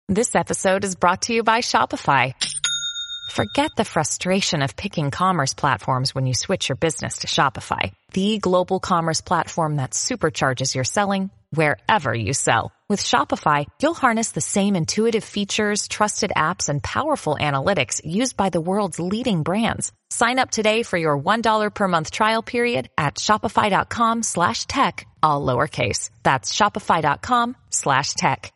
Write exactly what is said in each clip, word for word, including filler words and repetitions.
This episode is brought to you by Shopify. Forget the frustration of picking commerce platforms when you switch your business to Shopify, the global commerce platform that supercharges your selling wherever you sell. With Shopify, you'll harness the same intuitive features, trusted apps, and powerful analytics used by the world's leading brands. Sign up today for your one dollar per month trial period at shopify.com slash tech, all lowercase. That's shopify.com slash tech.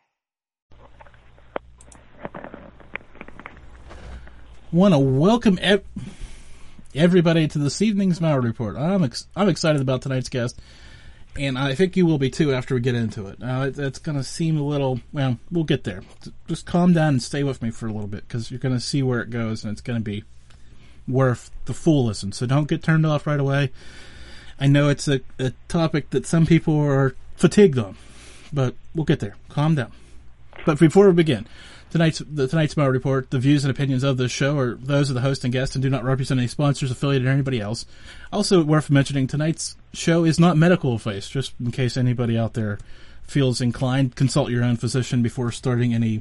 Want to welcome ev- everybody to this evening's Mallory Report. I'm ex- I'm excited about tonight's guest, and I think you will be too after we get into it. Now, it, it's going to seem a little, well, we'll get there. Just calm down and stay with me for a little bit, because you're going to see where it goes, and it's going to be worth the full listen. So don't get turned off right away. I know it's a, a topic that some people are fatigued on, but we'll get there. Calm down. But before we begin, Tonight's the tonight's Mallory Report, the views and opinions of this show are those of the host and guest and do not represent any sponsors, affiliated, or anybody else. Also worth mentioning, tonight's show is not medical advice, just in case anybody out there feels inclined. Consult your own physician before starting any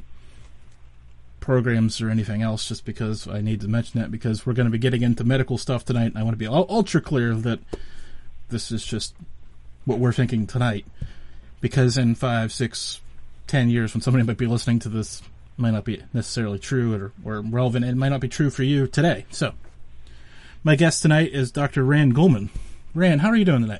programs or anything else, just because I need to mention that, because we're going to be getting into medical stuff tonight, and I want to be ultra clear that this is just what we're thinking tonight, because in five, six, ten years, when somebody might be listening to this, might not be necessarily true or, or relevant. It might not be true for you today. So, my guest tonight is Doctor Rand Goldman. Rand, how are you doing tonight?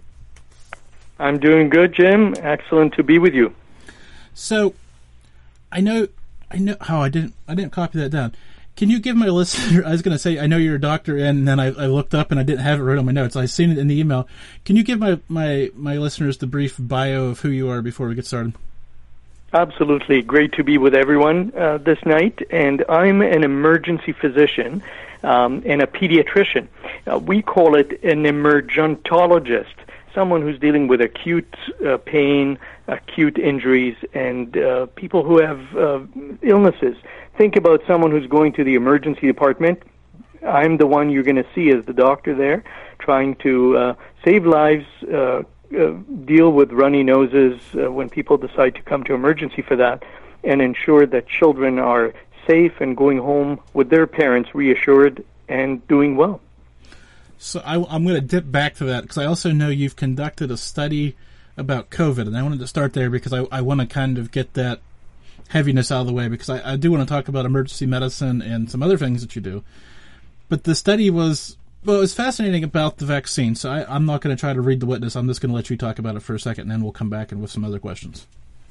I'm doing good, Jim. Excellent to be with you. So, I know, I know how oh, I didn't, I didn't copy that down. Can you give my listener? I was going to say I know you're a doctor, and then I, I looked up and I didn't have it right on my notes. I seen it in the email. Can you give my my my listeners the brief bio of who you are before we get started? Absolutely. Great to be with everyone uh, this night. And I'm an emergency physician um, and a pediatrician. Uh, we call it an emergentologist, someone who's dealing with acute uh, pain, acute injuries, and uh, people who have uh, illnesses. Think about someone who's going to the emergency department. I'm the one you're going to see as the doctor there, trying to uh, save lives, uh, Uh, deal with runny noses uh, when people decide to come to emergency for that, and ensure that children are safe and going home with their parents reassured and doing well. So I, I'm going to dip back to that, because I also know you've conducted a study about COVID, and I wanted to start there because I, I want to kind of get that heaviness out of the way, because I, I do want to talk about emergency medicine and some other things that you do. But the study was... Well, it was fascinating about the vaccine, so I, I'm not going to try to read the witness. I'm just going to let you talk about it for a second, and then we'll come back and with some other questions.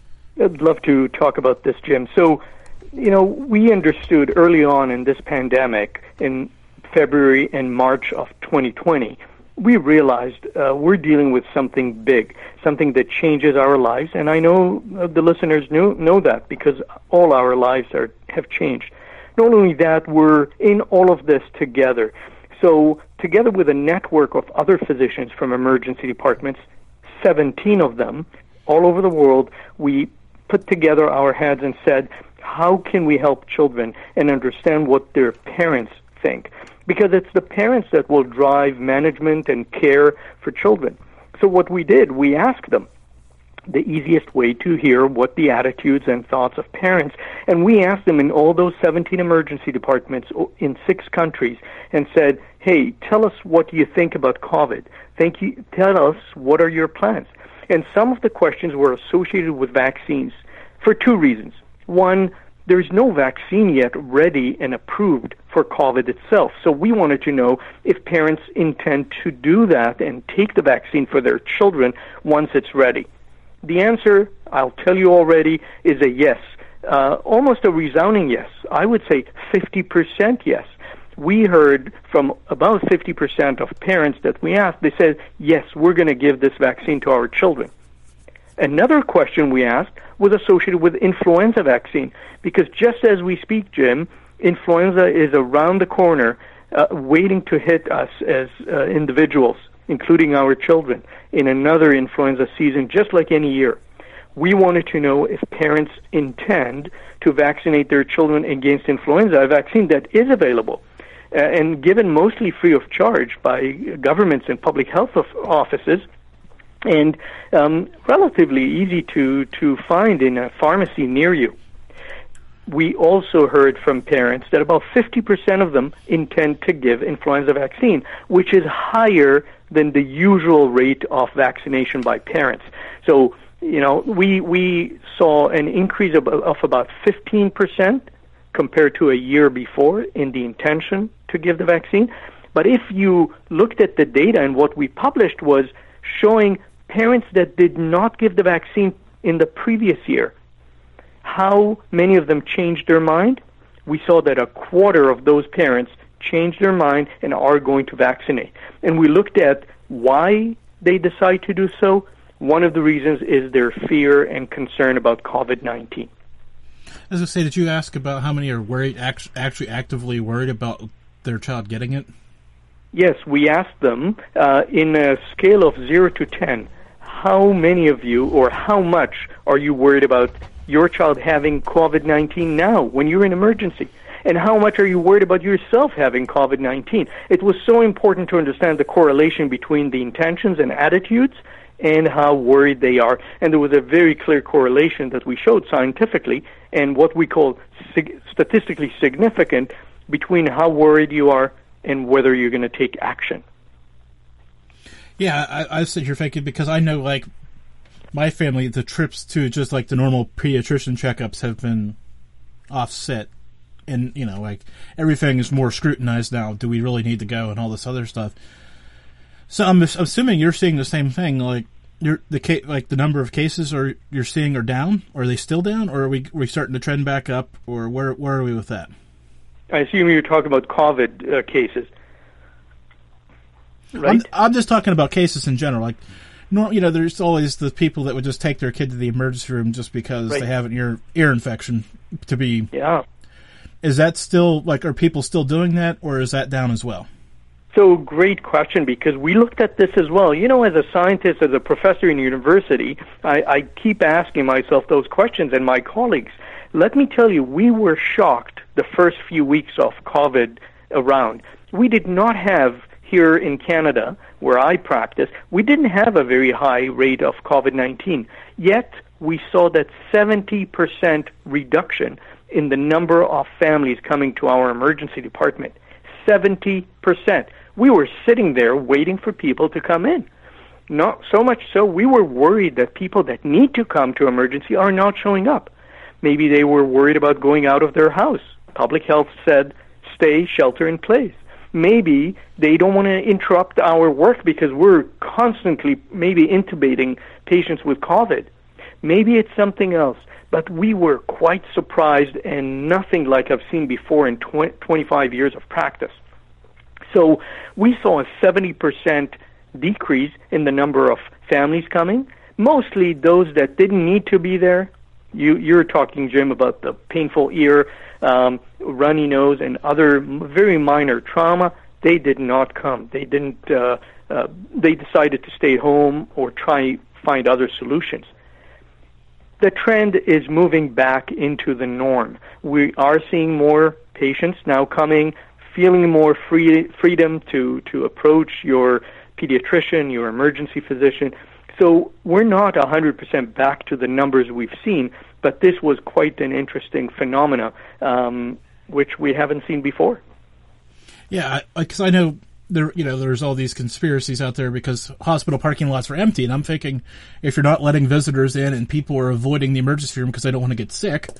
I'd love to talk about this, Jim. So, you know, we understood early on in this pandemic, in February and March of twenty twenty, we realized uh, we're dealing with something big, something that changes our lives, and I know uh, the listeners know, know that, because all our lives are have changed. Not only that, we're in all of this together. So, together with a network of other physicians from emergency departments, seventeen of them, all over the world, we put together our heads and said, how can we help children and understand what their parents think? Because it's the parents that will drive management and care for children. So what we did, we asked them the easiest way to hear what the attitudes and thoughts of parents. And we asked them in all those seventeen emergency departments in six countries and said, hey, tell us what you think about COVID. Thank you. Tell us what are your plans. And some of the questions were associated with vaccines for two reasons. One, there's no vaccine yet ready and approved for COVID itself. So we wanted to know if parents intend to do that and take the vaccine for their children once it's ready. The answer, I'll tell you already, is a yes. Uh, almost a resounding yes. I would say fifty percent yes. We heard from about fifty percent of parents that we asked, they said, yes, we're going to give this vaccine to our children. Another question we asked was associated with influenza vaccine, because just as we speak, Jim, influenza is around the corner, uh, waiting to hit us as uh, individuals, including our children, in another influenza season, just like any year. We wanted to know if parents intend to vaccinate their children against influenza, a vaccine that is available uh, and given mostly free of charge by governments and public health of offices, and um, relatively easy to, to find in a pharmacy near you. we also heard from parents that about fifty percent of them intend to give influenza vaccine, which is higher than the usual rate of vaccination by parents. So, you know, we we saw an increase of, of about fifteen percent compared to a year before in the intention to give the vaccine. But if you looked at the data, and what we published was showing parents that did not give the vaccine in the previous year, how many of them changed their mind? We saw that a quarter of those parents changed their mind and are going to vaccinate. And we looked at why they decide to do so. One of the reasons is their fear and concern about COVID nineteen. As I say, did you ask about how many are worried, actually actively worried about their child getting it? Yes, we asked them uh, in a scale of zero to ten, how many of you or how much are you worried about your child having COVID nineteen now when you're in emergency? And how much are you worried about yourself having COVID nineteen? It was so important to understand the correlation between the intentions and attitudes and how worried they are. And there was a very clear correlation that we showed scientifically and what we call sig- statistically significant between how worried you are and whether you're going to take action. Yeah, I, I sit here thinking, because I know, like, my family, the trips to just, like, the normal pediatrician checkups have been offset. And, you know, like, everything is more scrutinized now. Do we really need to go and all this other stuff? So I'm assuming you're seeing the same thing. Like, you're, the ca- like the number of cases are you're seeing are down? Or are they still down? Or are we we starting to trend back up? Or where where are we with that? I assume you're talking about COVID uh, cases, right? I'm, I'm just talking about cases in general. Like, no, you know, there's always the people that would just take their kid to the emergency room just because right. they have an ear ear infection. To be yeah, is that still like? Are people still doing that, or is that down as well? So great question, because we looked at this as well. You know, as a scientist, as a professor in university, I, I keep asking myself those questions, and my colleagues. Let me tell you, we were shocked the first few weeks of COVID around. We did not have here in Canada, where I practice, we didn't have a very high rate of COVID nineteen. Yet we saw that seventy percent reduction in the number of families coming to our emergency department. seventy percent. We were sitting there waiting for people to come in. Not so much so, we were worried that people that need to come to emergency are not showing up. Maybe they were worried about going out of their house. Public health said, stay, shelter in place. Maybe they don't want to interrupt our work because we're constantly maybe intubating patients with COVID. Maybe it's something else. But we were quite surprised, and nothing like I've seen before in twenty, twenty-five years of practice. So we saw a seventy percent decrease in the number of families coming, mostly those that didn't need to be there. You, you're talking, Jim, about the painful ear, um, runny nose, and other very minor trauma. They did not come. They didn't. Uh, uh, they decided to stay home or try find other solutions. The trend is moving back into the norm. We are seeing more patients now coming, feeling more free, freedom to, to approach your pediatrician, your emergency physician. So we're not one hundred percent back to the numbers we've seen, but this was quite an interesting phenomena, um, which we haven't seen before. Yeah, because I, I know there, you know, there's all these conspiracies out there because hospital parking lots are empty, and I'm thinking if you're not letting visitors in and people are avoiding the emergency room because they don't want to get sick,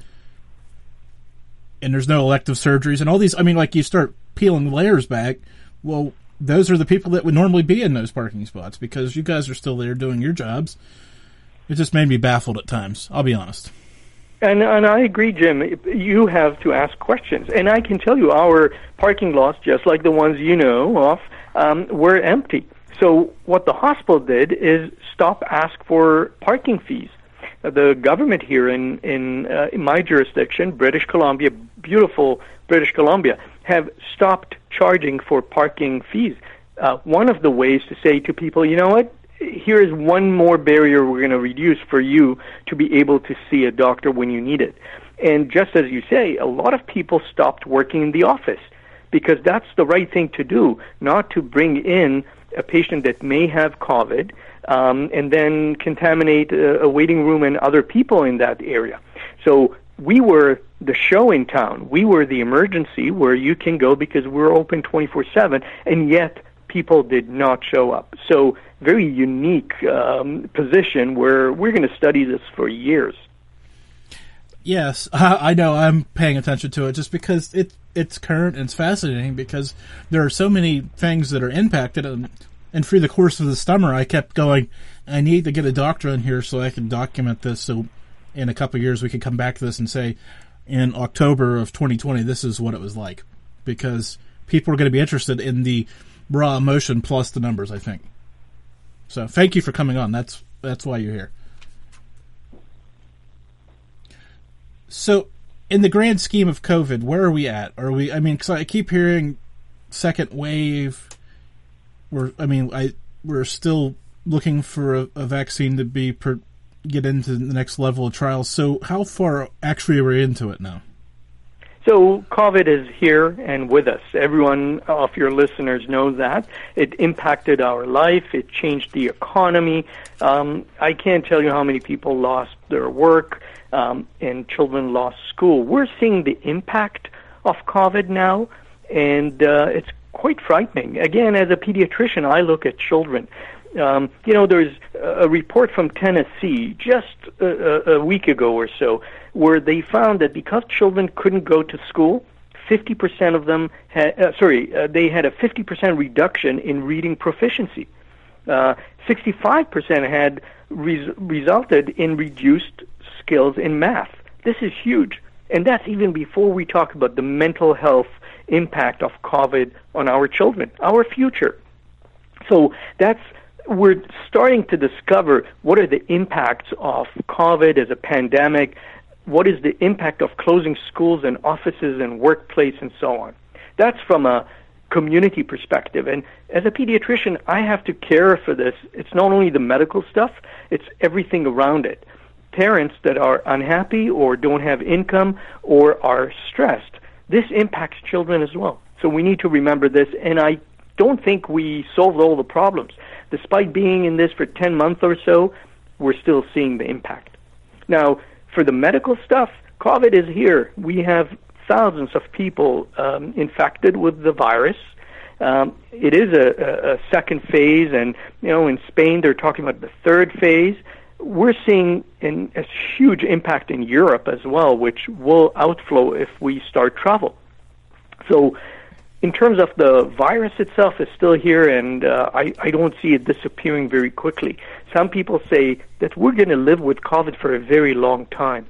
and there's no elective surgeries and all these, I mean, like you start peeling layers back, well, those are the people that would normally be in those parking spots because you guys are still there doing your jobs. It just made me baffled at times, I'll be honest. And, and I agree, Jim. You have to ask questions. And I can tell you our parking lots, just like the ones you know of, um, were empty. So what the hospital did is stop ask for parking fees. The government here in, in, uh, in my jurisdiction, British Columbia, beautiful British Columbia, have stopped charging for parking fees. Uh, one of the ways to say to people, you know what, here is one more barrier we're going to reduce for you to be able to see a doctor when you need it. And just as you say, a lot of people stopped working in the office because that's the right thing to do, not to bring in a patient that may have COVID um, and then contaminate a, a waiting room and other people in that area. So we were the show in town. We were the emergency where you can go because we're open twenty-four seven, and yet people did not show up. So very unique um, position where we're going to study this for years. Yes, I know. I'm paying attention to it just because it it's current and it's fascinating because there are so many things that are impacted. And, and through the course of the summer, I kept going, I need to get a doctor in here so I can document this so in a couple of years we could come back to this and say, in October of twenty twenty, this is what it was like. Because people are going to be interested in the raw emotion plus the numbers, I think. So thank you for coming on. That's that's why you're here. So, in the grand scheme of COVID, where are we at? Are we? I mean, because I keep hearing second wave. We're. I mean, I we're still looking for a, a vaccine to be per, get into the next level of trials. So, how far actually are we into it now? So, COVID is here and with us. Everyone of your listeners knows that. It impacted our life. It changed the economy. Um, I can't tell you how many people lost their work. Um, and children lost school. We're seeing the impact of COVID now, and uh, it's quite frightening. Again, as a pediatrician, I look at children. Um, you know, there's a report from Tennessee just a, a week ago or so where they found that because children couldn't go to school, fifty percent of them had, uh, sorry, uh, they had a fifty percent reduction in reading proficiency. Uh, sixty-five percent had res- resulted in reduced skills in math. This is huge. And that's even before we talk about the mental health impact of COVID on our children, our future. So that's, we're starting to discover what are the impacts of COVID as a pandemic, what is the impact of closing schools and offices and workplace and so on. That's from a community perspective. And as a pediatrician, I have to care for this. It's not only the medical stuff, it's everything around it. Parents that are unhappy or don't have income or are stressed, this impacts children as well. So we need to remember this, and I don't think we solved all the problems. Despite being in this for ten months or so, we're still seeing the impact. Now, for the medical stuff, COVID is here. We have thousands of people um, infected with the virus. Um, it is a, a second phase, and you know, in Spain they're talking about the third phase. We're seeing an, a huge impact in Europe as well, which will outflow if we start travel. So in terms of the virus itself is still here, and uh, I, I don't see it disappearing very quickly. Some people say that we're going to live with COVID for a very long time.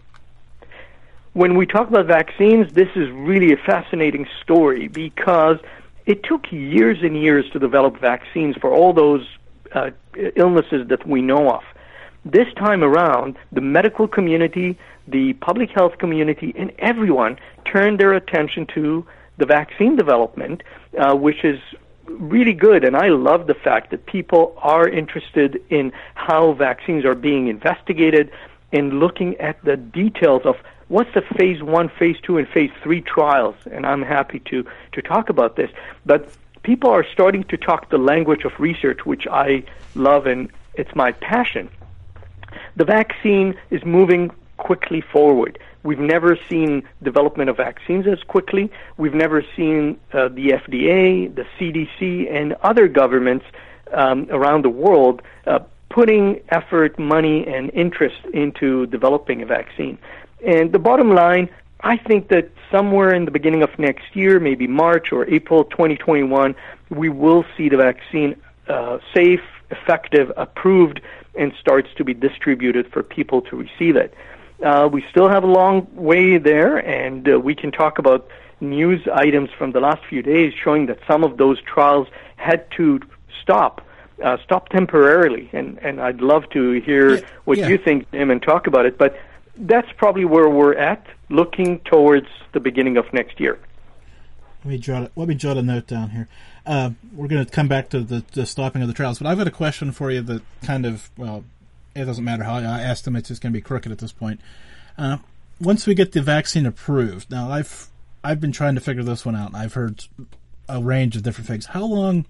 When we talk about vaccines, this is really a fascinating story because it took years and years to develop vaccines for all those uh, illnesses that we know of. This time around, the medical community, the public health community, and everyone turned their attention to the vaccine development, uh, which is really good. And I love the fact that people are interested in how vaccines are being investigated and looking at the details of what's the phase one, phase two, and phase three trials. And I'm happy to, to talk about this. But people are starting to talk the language of research, which I love, and it's my passion. The vaccine is moving quickly forward. We've never seen development of vaccines as quickly. We've never seen uh, the F D A, the C D C, and other governments um, around the world uh, putting effort, money, and interest into developing a vaccine. And the bottom line, I think that somewhere in the beginning of next year, maybe March or April twenty twenty-one, we will see the vaccine uh, safe, effective, approved, and starts to be distributed for people to receive it. Uh, we still have a long way there, and uh, we can talk about news items from the last few days showing that some of those trials had to stop, uh, stop temporarily. And, and I'd love to hear yeah, what yeah. you think, Jim, and talk about it. But that's probably where we're at, looking towards the beginning of next year. Let me jot, let me jot a note down here. Uh, we're going to come back to the, the stopping of the trials, but I've got a question for you that kind of, well, it doesn't matter how I ask them, it's just going to be crooked at this point. Uh, once we get the vaccine approved, now I've I've been trying to figure this one out. I've heard a range of different things. How long,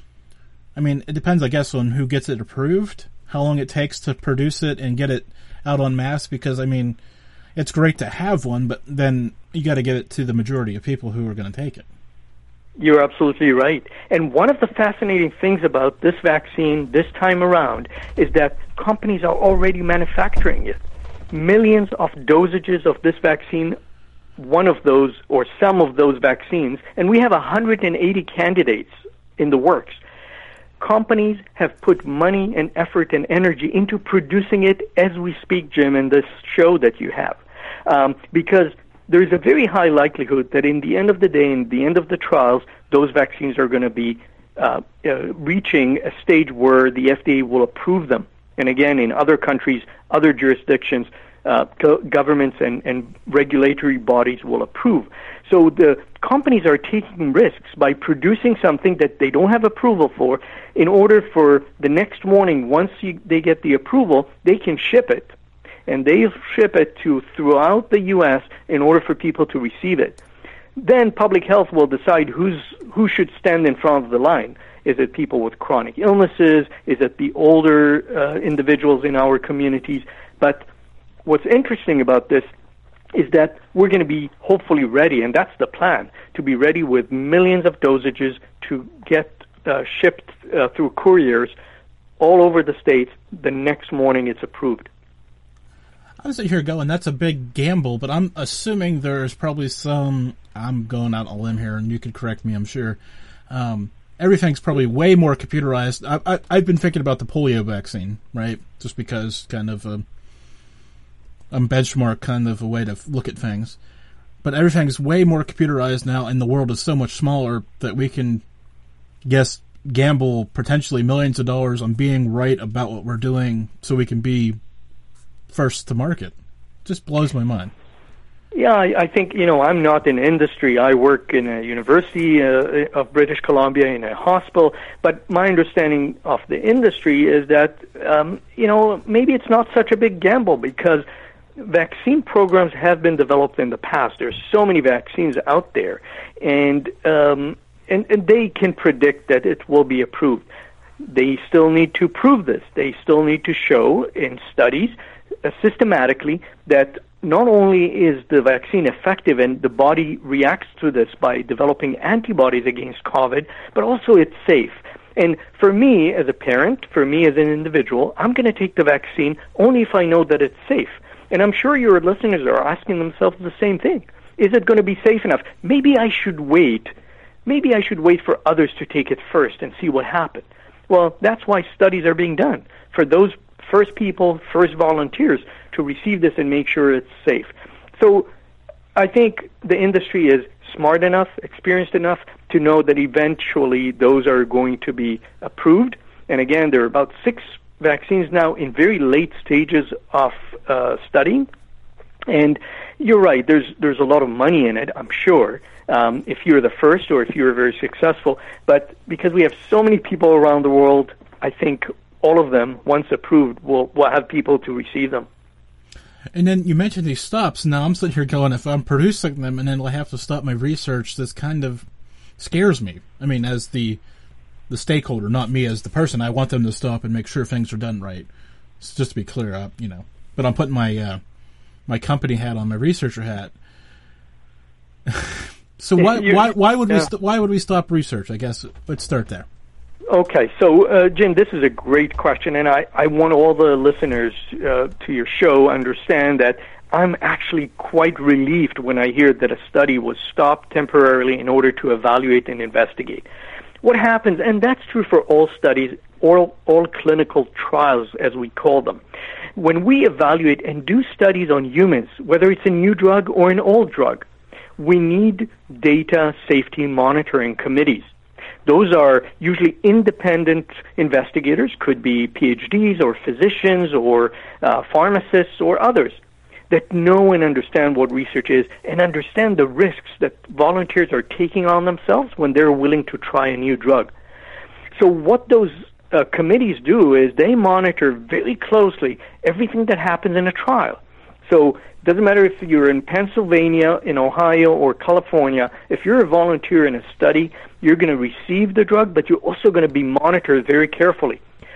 I mean, it depends, I guess, on who gets it approved, how long it takes to produce it and get it out en masse, because, I mean, it's great to have one, but then you got to get it to the majority of people who are going to take it. You're absolutely right. And one of the fascinating things about this vaccine this time around is that companies are already manufacturing it. Millions of dosages of this vaccine, one of those or some of those vaccines, and we have one hundred eighty candidates in the works. Companies have put money and effort and energy into producing it as we speak, Jim, in this show that you have. Um, because there's a very high likelihood that in the end of the day, in the end of the trials, those vaccines are going to be uh, uh, reaching a stage where the F D A will approve them. And again, in other countries, other jurisdictions, uh, go- governments and, and regulatory bodies will approve. So the companies are taking risks by producing something that they don't have approval for in order for the next morning, once you, they get the approval, they can ship it. And they ship it to throughout the U S in order for people to receive it. Then public health will decide who's who should stand in front of the line. Is it people with chronic illnesses? Is it the older uh, individuals in our communities? But what's interesting about this is that we're going to be hopefully ready, and that's the plan, to be ready with millions of dosages to get uh, shipped uh, through couriers all over the states the next morning it's approved. I'm sitting here going, that's a big gamble, but I'm assuming there's probably some, I'm going out on a limb here, and you could correct me, I'm sure. Um, everything's probably way more computerized. I, I, I've been thinking about the polio vaccine, right? Just because kind of a, a benchmark kind of a way to look at things. But everything's way more computerized now, and the world is so much smaller that we can, guess, gamble potentially millions of dollars on being right about what we're doing so we can be first to market. Just blows my mind. Yeah, I, I think, you know, I'm not in industry. I work in a university uh, of British Columbia in a hospital, but my understanding of the industry is that, um, you know, maybe it's not such a big gamble because vaccine programs have been developed in the past. There's so many vaccines out there, and um, and, and they can predict that it will be approved. They still need to prove this. They still need to show in studies uh, systematically that not only is the vaccine effective and the body reacts to this by developing antibodies against COVID, but also it's safe. And for me as a parent, for me as an individual, I'm going to take the vaccine only if I know that it's safe. And I'm sure your listeners are asking themselves the same thing. Is it going to be safe enough? Maybe I should wait. Maybe I should wait for others to take it first and see what happens. Well, that's why studies are being done, for those first people, first volunteers, to receive this and make sure it's safe. So I think the industry is smart enough, experienced enough to know that eventually those are going to be approved. And again, there are about six vaccines now in very late stages of uh, studying. And you're right, there's there's a lot of money in it, I'm sure, um, if you're the first or if you're very successful. But because we have so many people around the world, I think all of them, once approved, will, will have people to receive them. And then you mentioned these stops. Now I'm sitting here going, if I'm producing them and then I have to stop my research, this kind of scares me. I mean, as the the stakeholder, not me as the person, I want them to stop and make sure things are done right. So just to be clear, I, you know, but I'm putting my uh, my company hat on, my researcher hat. So why why why would yeah. we st- why would we stop research? I guess let's start there. Okay, so uh, Jim, this is a great question, and I, I want all the listeners uh, to your show understand that I'm actually quite relieved when I hear that a study was stopped temporarily in order to evaluate and investigate. What happens, and that's true for all studies, all, all clinical trials, as we call them. When we evaluate and do studies on humans, whether it's a new drug or an old drug, we need data safety monitoring committees. Those are usually independent investigators, could be P H Ds or physicians or uh, pharmacists or others, that know and understand what research is and understand the risks that volunteers are taking on themselves when they're willing to try a new drug. So what those uh, committees do is they monitor very closely everything that happens in a trial. So it doesn't matter if you're in Pennsylvania, in Ohio, or California. If you're a volunteer in a study, you're going to receive the drug, but you're also going to be monitored very carefully.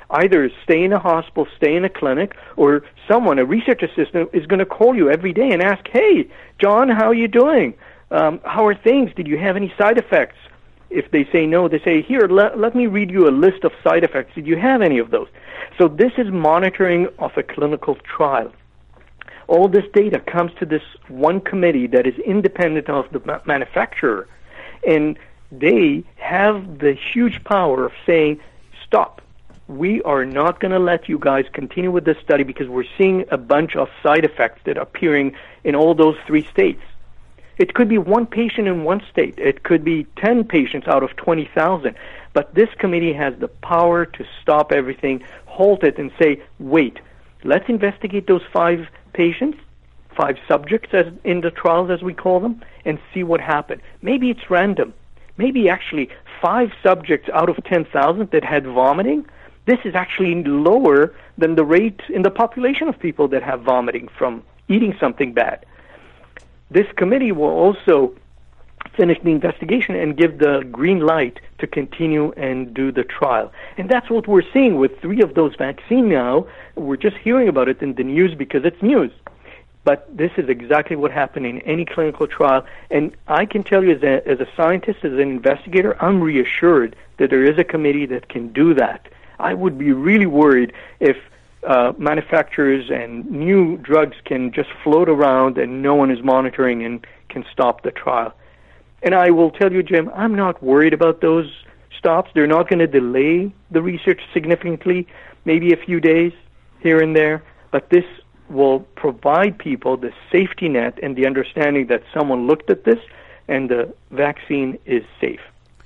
either stay in a hospital, stay in a clinic, or someone, a research assistant, is going to call you every day and ask, hey, John, how are you doing? Um, how are things? Did you have any side effects? If they say no, they say, here, let, let me read you a list of side effects. Did you have any of those? So this is monitoring of a clinical trial. All this data comes to this one committee that is independent of the ma- manufacturer, and they have the huge power of saying, stop. We are not going to let you guys continue with this study because we're seeing a bunch of side effects that are appearing in all those three states. It could be one patient in one state. It could be ten patients out of twenty thousand. But this committee has the power to stop everything, halt it, and say, wait, let's investigate those five patients, five subjects as in the trials, as we call them, and see what happened. Maybe it's random. Maybe actually five subjects out of ten thousand that had vomiting, this is actually lower than the rate in the population of people that have vomiting from eating something bad. This committee will also finish the investigation and give the green light to continue and do the trial. And that's what we're seeing with three of those vaccines now. We're just hearing about it in the news because it's news. But this is exactly what happened in any clinical trial. And I can tell you as a, as a scientist, as an investigator, I'm reassured that there is a committee that can do that. I would be really worried if uh, manufacturers and new drugs can just float around and no one is monitoring and can stop the trial. And I will tell you, Jim, I'm not worried about those stops. They're not going to delay the research significantly, maybe a few days here and there, but this will provide people the safety net and the understanding that someone looked at this and the vaccine is safe.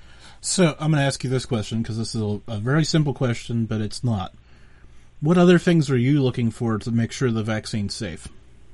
So I'm going to ask you this question because this is a, a very simple question, but it's not. What other things are you looking for to make sure the vaccine's safe?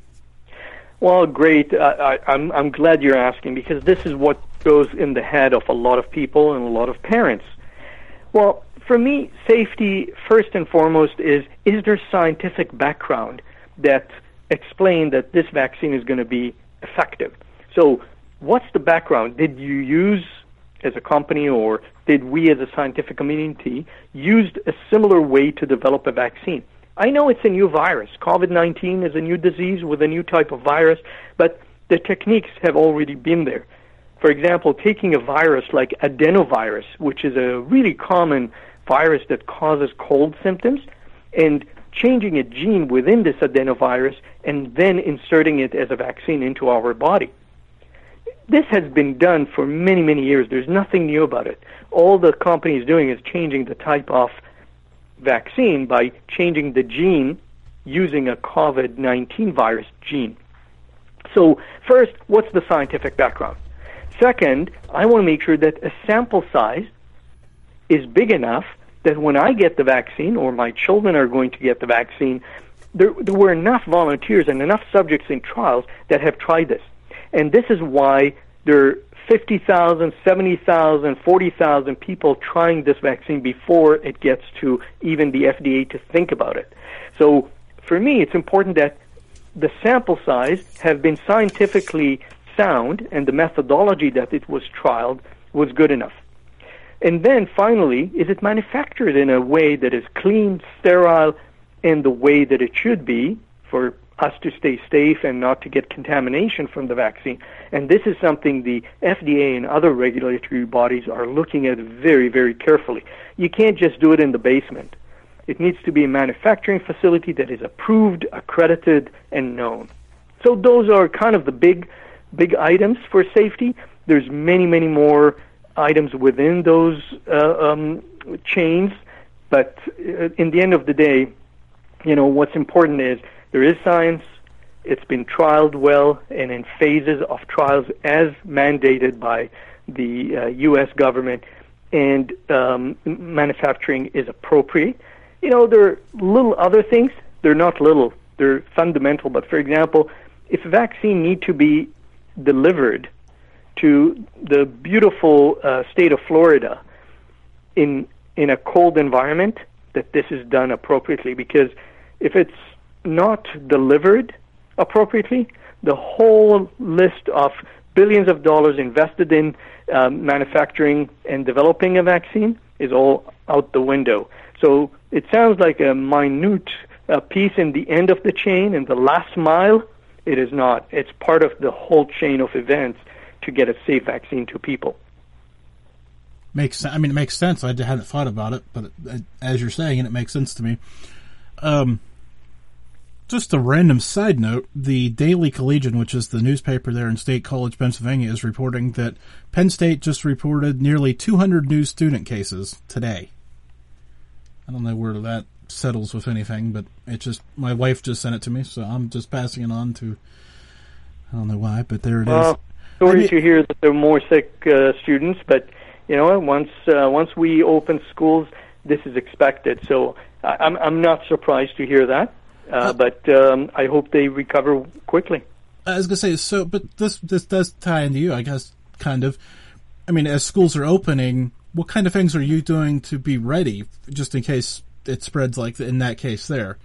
Well, great. Uh, I, I'm, I'm glad you're asking because this is what goes in the head of a lot of people and a lot of parents. Well, for me, safety, first and foremost, is is there scientific background that explain that this vaccine is going to be effective? So what's the background? Did you use, as a company, or did we as a scientific community use a similar way to develop a vaccine? I know it's a new virus. COVID nineteen is a new disease with a new type of virus, but the techniques have already been there. For example, taking a virus like adenovirus, which is a really common virus that causes cold symptoms, and changing a gene within this adenovirus and then inserting it as a vaccine into our body. This has been done for many, many years. There's nothing new about it. All the company is doing is changing the type of vaccine by changing the gene using a COVID nineteen virus gene. So first, what's the scientific background? Second, I want to make sure that a sample size is big enough that when I get the vaccine or my children are going to get the vaccine, there, there were enough volunteers and enough subjects in trials that have tried this. And this is why there are fifty thousand, seventy thousand, forty thousand people trying this vaccine before it gets to even the F D A to think about it. So for me, it's important that the sample size have been scientifically sound and the methodology that it was trialed was good enough. And then finally, is it manufactured in a way that is clean, sterile, and the way that it should be for us to stay safe and not to get contamination from the vaccine? And this is something the F D A and other regulatory bodies are looking at very, very carefully. You can't just do it in the basement. It needs to be a manufacturing facility that is approved, accredited, and known. So those are kind of the big, big items for safety. There's many, many more items within those uh, um, chains, but uh, in the end of the day, you know, what's important is there is science, it's been trialed well, and in phases of trials as mandated by the uh, U S government, and um, manufacturing is appropriate. You know, there are little other things. They're not little. They're fundamental. But, for example, if a vaccine need to be delivered to the beautiful uh, state of Florida in in a cold environment, that this is done appropriately. Because if it's not delivered appropriately, the whole list of billions of dollars invested in um, manufacturing and developing a vaccine is all out the window. So it sounds like a minute uh, piece in the end of the chain, in the last mile. It is not. It's part of the whole chain of events to get a safe vaccine to people. Makes I mean, it makes sense. I hadn't thought about it, but it, as you're saying it, it makes sense to me. Um, just a random side note, the Daily Collegian, which is the newspaper there in State College, Pennsylvania, is reporting that Penn State just reported nearly two hundred new student cases today. I don't know where that settles with anything, but it just, my wife just sent it to me, so I'm just passing it on to, I don't know why, but there it well, is. Sorry I mean, to hear that there are more sick uh, students, but you know, once uh, once we open schools, this is expected. So I, I'm I'm not surprised to hear that, uh, uh, but um, I hope they recover quickly. I was gonna say, so, but this this does tie into you, I guess, kind of. I mean, as schools are opening, what kind of things are you doing to be ready, just in case it spreads like in that case there?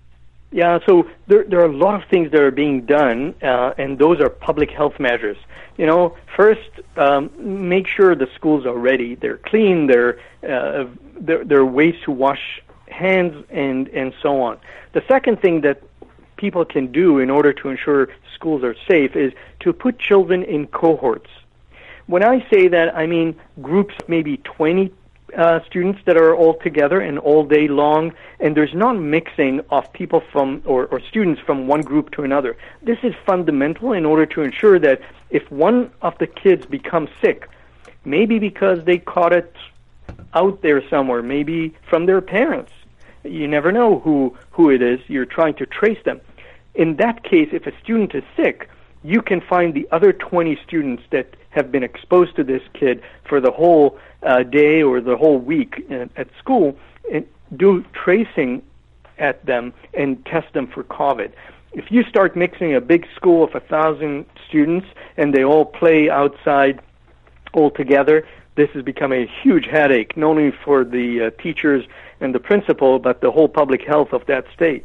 Yeah, so there there are a lot of things that are being done, uh, and those are public health measures. You know, first, um, make sure the schools are ready. They're clean. There, uh, there, there are ways to wash hands and, and so on. The second thing that people can do in order to ensure schools are safe is to put children in cohorts. When I say that, I mean groups, maybe twenty uh, students that are all together and all day long, and there's not mixing of people from or, or students from one group to another. This is fundamental in order to ensure that if one of the kids becomes sick, maybe because they caught it out there somewhere, maybe from their parents, you never know who, who it is, you're trying to trace them. In that case, if a student is sick, you can find the other twenty students that have been exposed to this kid for the whole uh, day or the whole week at, at school, and do tracing at them and test them for COVID. If you start mixing a big school of a thousand students and they all play outside all together, this has become a huge headache, not only for the uh, teachers and the principal, but the whole public health of that state.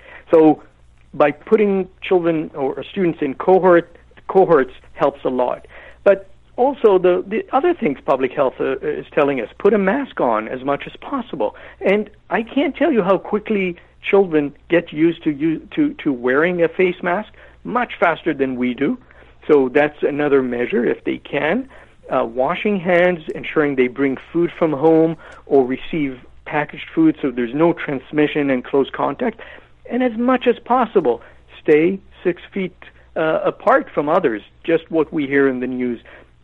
So by putting children or students in cohort cohorts helps a lot. But also the, the other things public health uh, is telling us, put a mask on as much as possible. And I can't tell you how quickly children get used to, use, to, to wearing a face mask, much faster than we do. So that's another measure if they can. Uh, washing hands, ensuring they bring food from home or receive packaged food so there's no transmission and close contact. And as much as possible, stay six feet uh, apart from others, just what we hear in the news.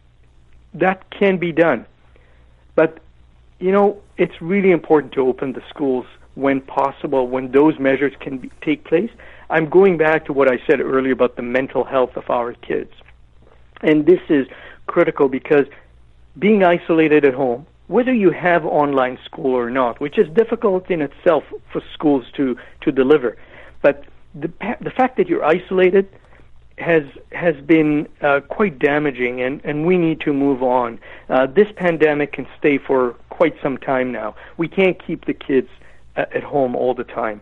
That can be done. But, you know, it's really important to open the schools when possible, when those measures can be, take place. I'm going back to what I said earlier about the mental health of our kids. And this is critical because being isolated at home, whether you have online school or not, which is difficult in itself for schools to, to deliver, but the the fact that you're isolated has has been uh, quite damaging, and, and we need to move on. Uh, this pandemic can stay for quite some time now. We can't keep the kids uh, at home all the time.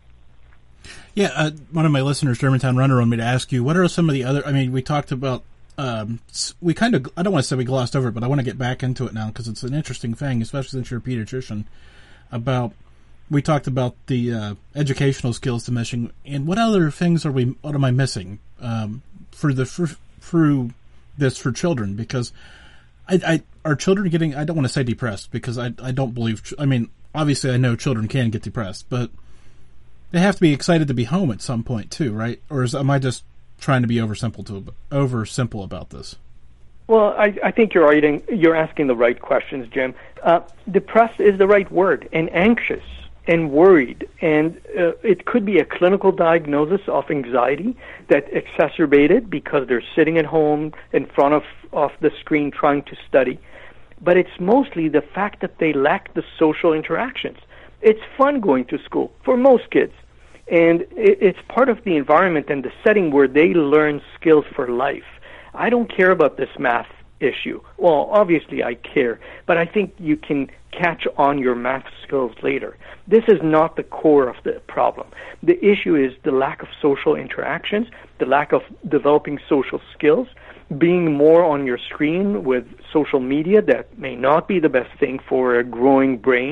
Yeah, uh, one of my listeners, Germantown Runner, wanted me to ask you, what are some of the other, I mean, we talked about Um, we kind of, I don't want to say we glossed over it, but I want to get back into it now because it's an interesting thing, especially since you're a pediatrician, about, we talked about the uh, educational skills diminishing, and what other things are we, what am I missing um, for the, for, through this for children? Because I, I, are children getting, I don't want to say depressed because I, I don't believe, I mean, obviously I know children can get depressed, but they have to be excited to be home at some point too, right? Or is, am I just trying to be oversimple to oversimple about this? Well, I, I think you're writing, you're asking the right questions, Jim. Uh, depressed is the right word, and anxious and worried, and uh, it could be a clinical diagnosis of anxiety that exacerbated because they're sitting at home in front of, of the screen trying to study. But it's mostly the fact that they lack the social interactions. It's fun going to school for most kids. And it's part of the environment and the setting where they learn skills for life. I don't care about this math issue. Well, obviously I care, but I think you can catch on your math skills later. This is not the core of the problem. The issue is the lack of social interactions, the lack of developing social skills, being more on your screen with social media that may not be the best thing for a growing brain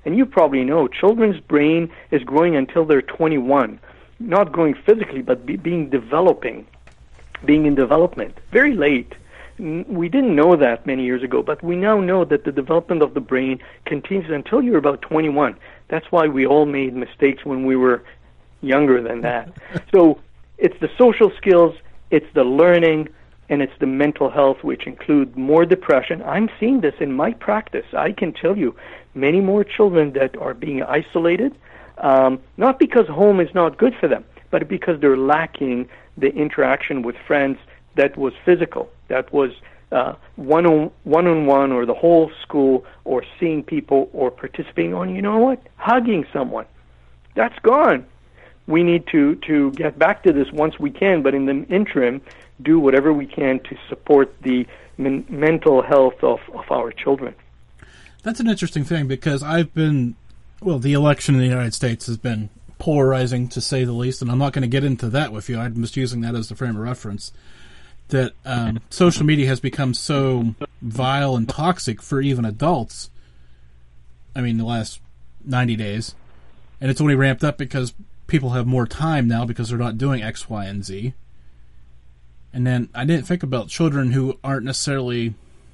And you probably know children's brain is growing until they're twenty-one, not growing physically, but be, being developing, being in development, very late. We didn't know that many years ago, but we now know that the development of the brain continues until you're about twenty-one. That's why we all made mistakes when we were younger than that. So it's the social skills, it's the learning, and it's the mental health, which include more depression. I'm seeing this in my practice. I can tell you many more children that are being isolated, um, not because home is not good for them, but because they're lacking the interaction with friends that was physical, that was uh, one-on, one-on-one, or the whole school, or seeing people, or participating on, you know what, hugging someone. That's gone. We need to, to get back to this once we can, but in the interim, do whatever we can to support the men- mental health of, of our children. That's an interesting thing, because I've been, well, the election in the United States has been polarizing, to say the least, and I'm not going to get into that with you. I'm just using that as the frame of reference. That um, social media has become so vile and toxic for even adults, I mean, the last ninety days, and it's only ramped up because people have more time now because they're not doing X, Y, and Z. And then I didn't think about children who aren't necessarily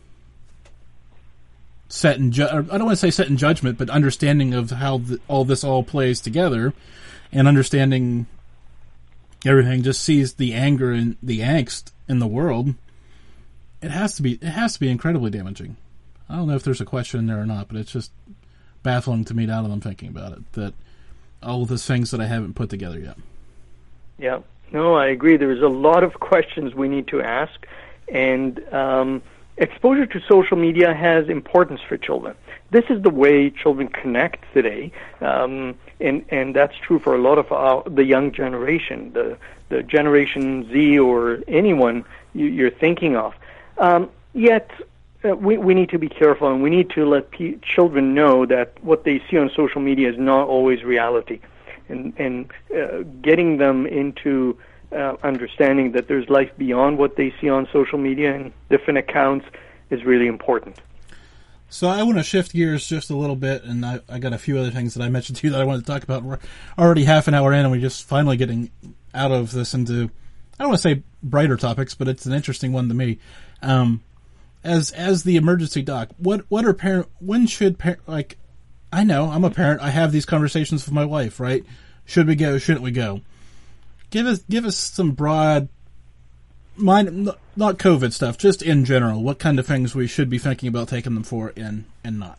set in, ju- I don't want to say set in judgment, but understanding of how the, all this all plays together, and understanding everything, just sees the anger and the angst in the world. It has to be, it has to be incredibly damaging. I don't know if there's a question in there or not, but it's just baffling to me now that I'm thinking about it, that all of those things that I haven't put together yet. Yeah. No, I agree. There's a lot of questions we need to ask, and um, exposure to social media has importance for children. This is the way children connect today, um, and and that's true for a lot of our, the young generation, the the Generation Z, or anyone you, you're thinking of. Um, yet uh, we we need to be careful, and we need to let p- children know that what they see on social media is not always reality. And, and uh, getting them into uh, understanding that there's life beyond what they see on social media and different accounts is really important. So I want to shift gears just a little bit, and I, I got a few other things that I mentioned to you that I wanted to talk about. We're already half an hour in, and we're just finally getting out of this into, I don't want to say brighter topics, but it's an interesting one to me. Um, as as the emergency doc, what what are parent? When should parent like? I know, I'm a parent. I have these conversations with my wife, right? Should we go? Shouldn't we go? Give us, give us some broad, mind, not COVID stuff, just in general. What kind of things we should be thinking about taking them for, and and not.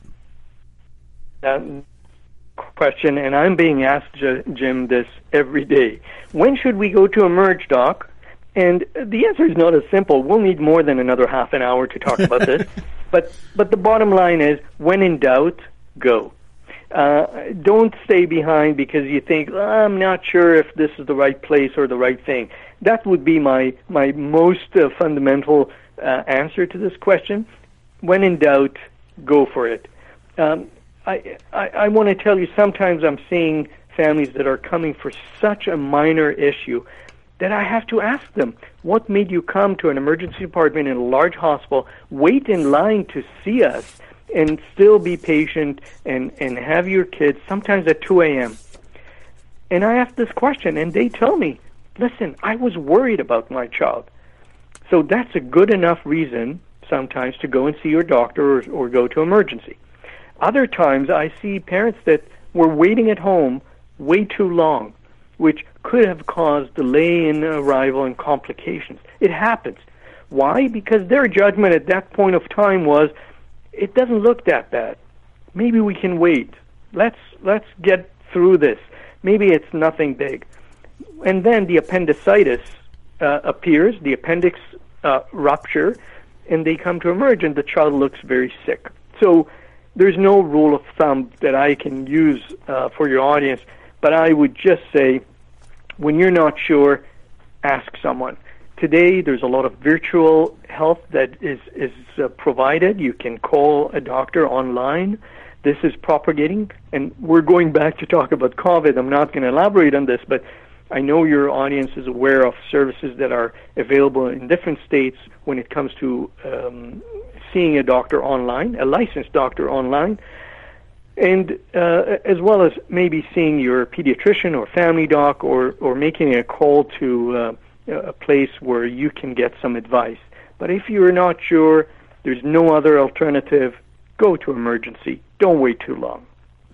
That question, and I'm being asked, Jim, this every day. When should we go to Emerge, Doc? And the answer is not as simple. We'll need more than another half an hour to talk about this. But but the bottom line is, when in doubt, go. Uh, don't stay behind because you think, oh, I'm not sure if this is the right place or the right thing. That would be my, my most uh, fundamental uh, answer to this question. When in doubt, go for it. Um, I, I, I want to tell you, sometimes I'm seeing families that are coming for such a minor issue that I have to ask them, what made you come to an emergency department in a large hospital, wait in line to see us, and still be patient and, and have your kids sometimes at two a.m. And I ask this question, and they tell me, listen, I was worried about my child. So that's a good enough reason sometimes to go and see your doctor or, or go to emergency. Other times I see parents that were waiting at home way too long, which could have caused delay in arrival and complications. It happens. Why? Because their judgment at that point of time was, it doesn't look that bad. Maybe we can wait. Let's let's get through this. Maybe it's nothing big. And then the appendicitis uh, appears, the appendix uh, rupture, and they come to emerge, and the child looks very sick. So there's no rule of thumb that I can use uh, for your audience, but I would just say, when you're not sure, ask someone. Today, there's a lot of virtual health that is, is uh, provided. You can call a doctor online. This is propagating, and we're going back to talk about COVID. I'm not going to elaborate on this, but I know your audience is aware of services that are available in different states when it comes to um, seeing a doctor online, a licensed doctor online. And uh, as well as maybe seeing your pediatrician or family doc, or, or making a call to uh, a place where you can get some advice. But if you're not sure, there's no other alternative, go to emergency. Don't wait too long.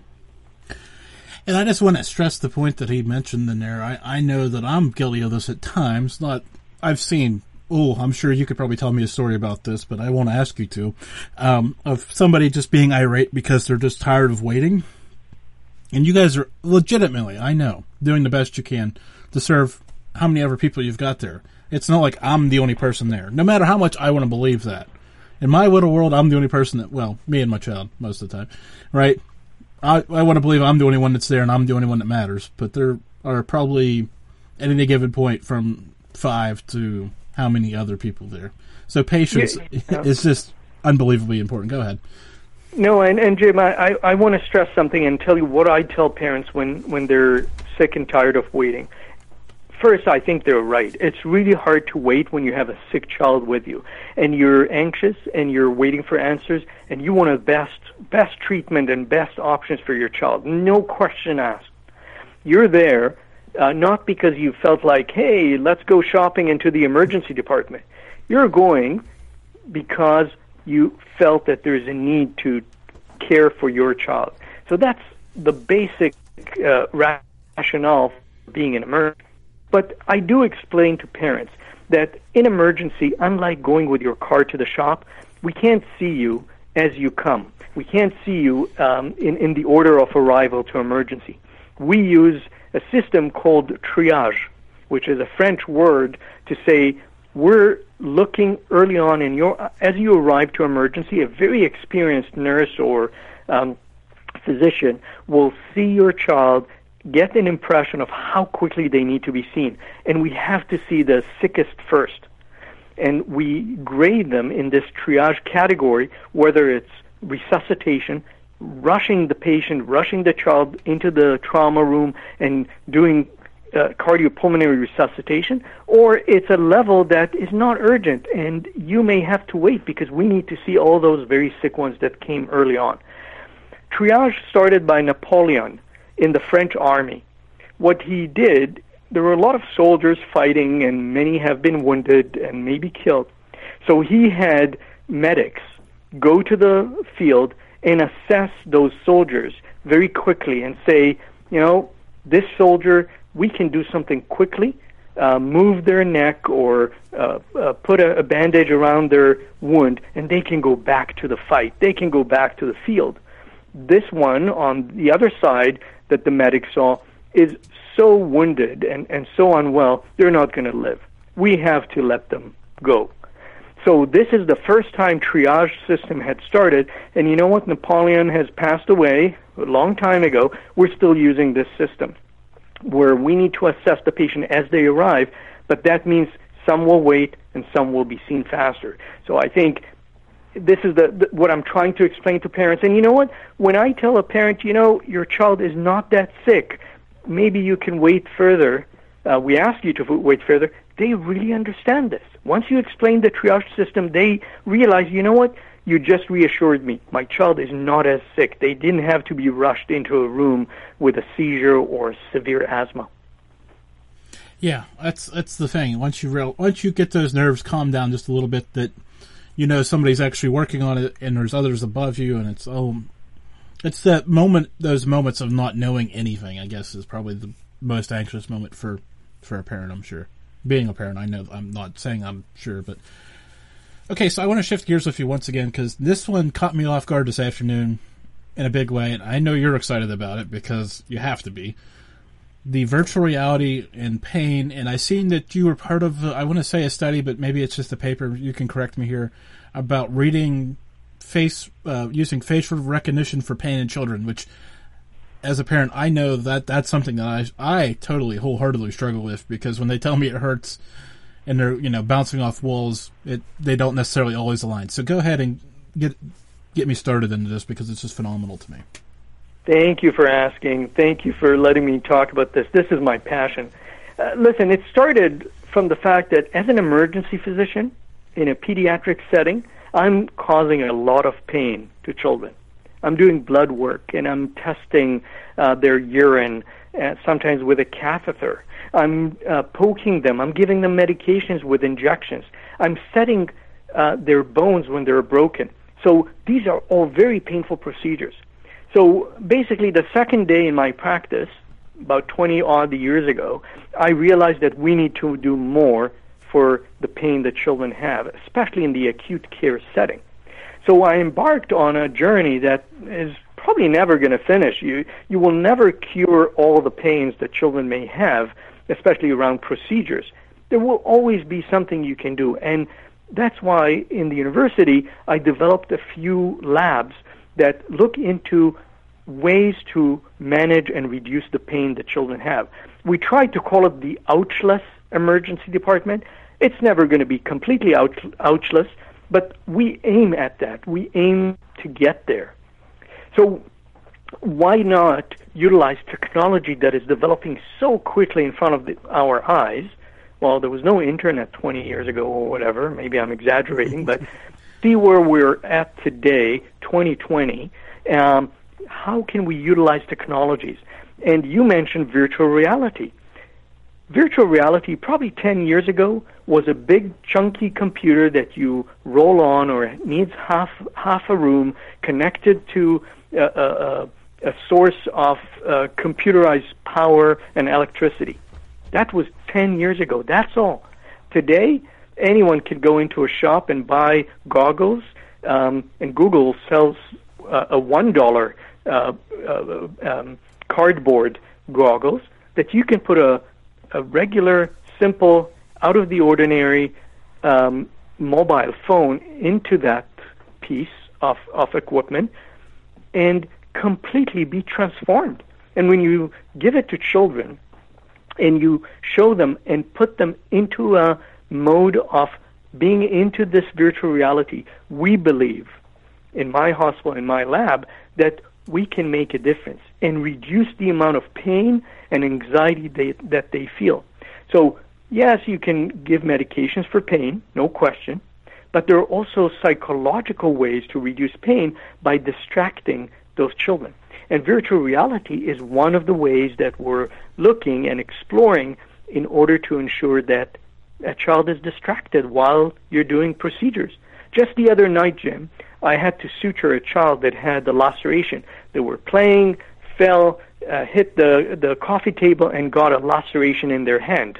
And I just want to stress the point that he mentioned in there. I, I know that I'm guilty of this at times. Not, I've seen, oh, I'm sure you could probably tell me a story about this, but I won't ask you to, um, of somebody just being irate because they're just tired of waiting. And you guys are legitimately, I know, doing the best you can to serve how many other people you've got there. It's not like I'm the only person there, no matter how much I want to believe that. In my little world, I'm the only person that, well, me and my child most of the time, right? I, I want to believe I'm the only one that's there and I'm the only one that matters, but there are probably, at any given point, from five to how many other people there. So patience yeah, yeah. is just unbelievably important. Go ahead. No, and, and Jim, I, I, I want to stress something and tell you what I tell parents when, when they're sick and tired of waiting. First, I think they're right. It's really hard to wait when you have a sick child with you, and you're anxious and you're waiting for answers, and you want the best best treatment and best options for your child. No question asked. You're there uh, not because you felt like, hey, let's go shopping into the emergency department. You're going because you felt that there's a need to care for your child. So that's the basic uh, rationale for being an emergency. But I do explain to parents that in emergency, unlike going with your car to the shop, we can't see you as you come. We can't see you um, in, in the order of arrival to emergency. We use a system called triage, which is a French word to say we're looking early on in your, as you arrive to emergency, a very experienced nurse or um, physician will see your child, get an impression of how quickly they need to be seen. And we have to see the sickest first. And we grade them in this triage category, whether it's resuscitation, rushing the patient, rushing the child into the trauma room and doing uh, cardiopulmonary resuscitation, or it's a level that is not urgent and you may have to wait because we need to see all those very sick ones that came early on. Triage started by Napoleon in the French army. What he did, there were a lot of soldiers fighting and many have been wounded and maybe killed. So he had medics go to the field and assess those soldiers very quickly and say, you know, this soldier, we can do something quickly, uh, move their neck or uh, uh, put a, a bandage around their wound, and they can go back to the fight. They can go back to the field. This one on the other side that the medic saw is so wounded and, and so unwell, they're not going to live. We have to let them go. So this is the first time triage system had started, and you know what? Napoleon has passed away a long time ago. We're still using this system where we need to assess the patient as they arrive, but that means some will wait and some will be seen faster. So I think this is the, the what I'm trying to explain to parents. And you know what? When I tell a parent, you know, your child is not that sick, maybe you can wait further, uh, we ask you to wait further, they really understand this. Once you explain the triage system, they realize, you know what? You just reassured me. My child is not as sick. They didn't have to be rushed into a room with a seizure or severe asthma. Yeah, that's that's the thing. Once you real, once you get those nerves calmed down just a little bit, that you know somebody's actually working on it, and there's others above you, and it's oh, it's that moment, those moments of not knowing anything. I guess is probably the most anxious moment for for a parent. I'm sure. Being a parent, I know I'm not saying I'm sure, but okay. So I want to shift gears with you once again because this one caught me off guard this afternoon in a big way, and I know you're excited about it because you have to be. The virtual reality and pain, and I seen that you were part of, uh, I want to say a study, but maybe it's just a paper, you can correct me here, about reading face, uh, using facial recognition for pain in children, which, as a parent, I know that that's something that I, I totally wholeheartedly struggle with, because when they tell me it hurts and they're, you know, bouncing off walls, it, they don't necessarily always align. So go ahead and get, get me started into this because it's just phenomenal to me. Thank you for asking. Thank you for letting me talk about this. This is my passion. Uh, listen, it started from the fact that as an emergency physician in a pediatric setting, I'm causing a lot of pain to children. I'm doing blood work, and I'm testing uh, their urine, uh, sometimes with a catheter. I'm uh, poking them. I'm giving them medications with injections. I'm setting uh, their bones when they're broken. So these are all very painful procedures. So basically, the second day in my practice, about twenty odd years ago, I realized that we need to do more for the pain that children have, especially in the acute care setting. So I embarked on a journey that is probably never going to finish. You you will never cure all the pains that children may have, especially around procedures. There will always be something you can do, and that's why in the university I developed a few labs that look into ways to manage and reduce the pain that children have. We try to call it the ouchless emergency department. It's never going to be completely ouch, ouchless, but we aim at that. We aim to get there. So why not utilize technology that is developing so quickly in front of the, our eyes? Well, there was no internet twenty years ago or whatever. Maybe I'm exaggerating, but see where we're at today, twenty twenty. Um, how can we utilize technologies? And you mentioned virtual reality. Virtual reality, probably ten years ago, was a big, chunky computer that you roll on, or it needs half half a room connected to a, a, a source of uh, computerized power and electricity. That was ten years ago. That's all. Today, anyone can go into a shop and buy goggles, um, and Google sells uh, a one dollar uh, uh, um, cardboard goggles that you can put a a regular, simple, out-of-the-ordinary um, mobile phone into that piece of, of equipment and completely be transformed. And when you give it to children and you show them and put them into a mode of being into this virtual reality, we believe, in my hospital, in my lab, that we can make a difference and reduce the amount of pain and anxiety they, that they feel. So, yes, you can give medications for pain, no question, but there are also psychological ways to reduce pain by distracting those children. And virtual reality is one of the ways that we're looking and exploring in order to ensure that a child is distracted while you're doing procedures. Just the other night, Jim, I had to suture a child that had the laceration. They were playing, fell, uh, hit the, the coffee table, and got a laceration in their hand.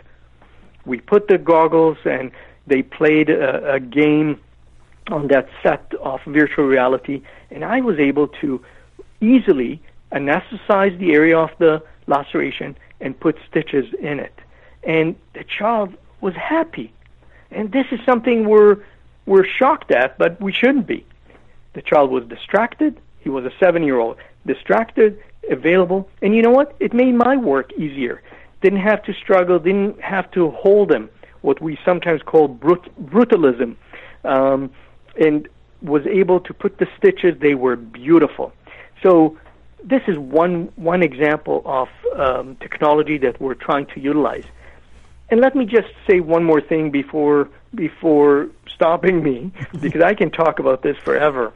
We put the goggles, and they played a, a game on that set of virtual reality, and I was able to easily anesthetize the area of the laceration and put stitches in it. And the child was happy. And this is something we're, we're shocked at, but we shouldn't be. The child was distracted. He was a seven-year-old. Distracted, available. And you know what? It made my work easier. Didn't have to struggle. Didn't have to hold him, what we sometimes call brut- brutalism. Um, and was able to put the stitches. They were beautiful. So this is one, one example of um, technology that we're trying to utilize. And let me just say one more thing before before stopping me, because I can talk about this forever.